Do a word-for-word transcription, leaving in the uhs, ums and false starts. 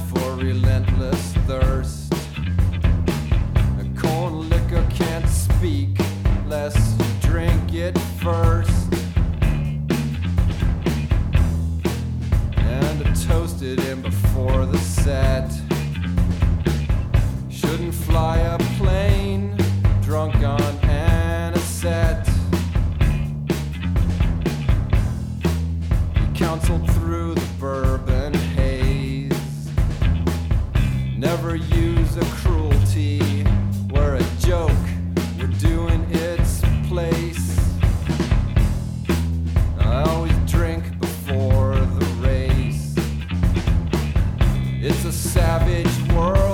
for relentless thirst. A corn liquor can't speak lest you drink it first. And I toasted him before the set. Shouldn't fly a plane drunk on anisette. He counseled through the bourbon haze. Never use a cruelty where a joke would do in its place. I always drink before the race. It's a savage world.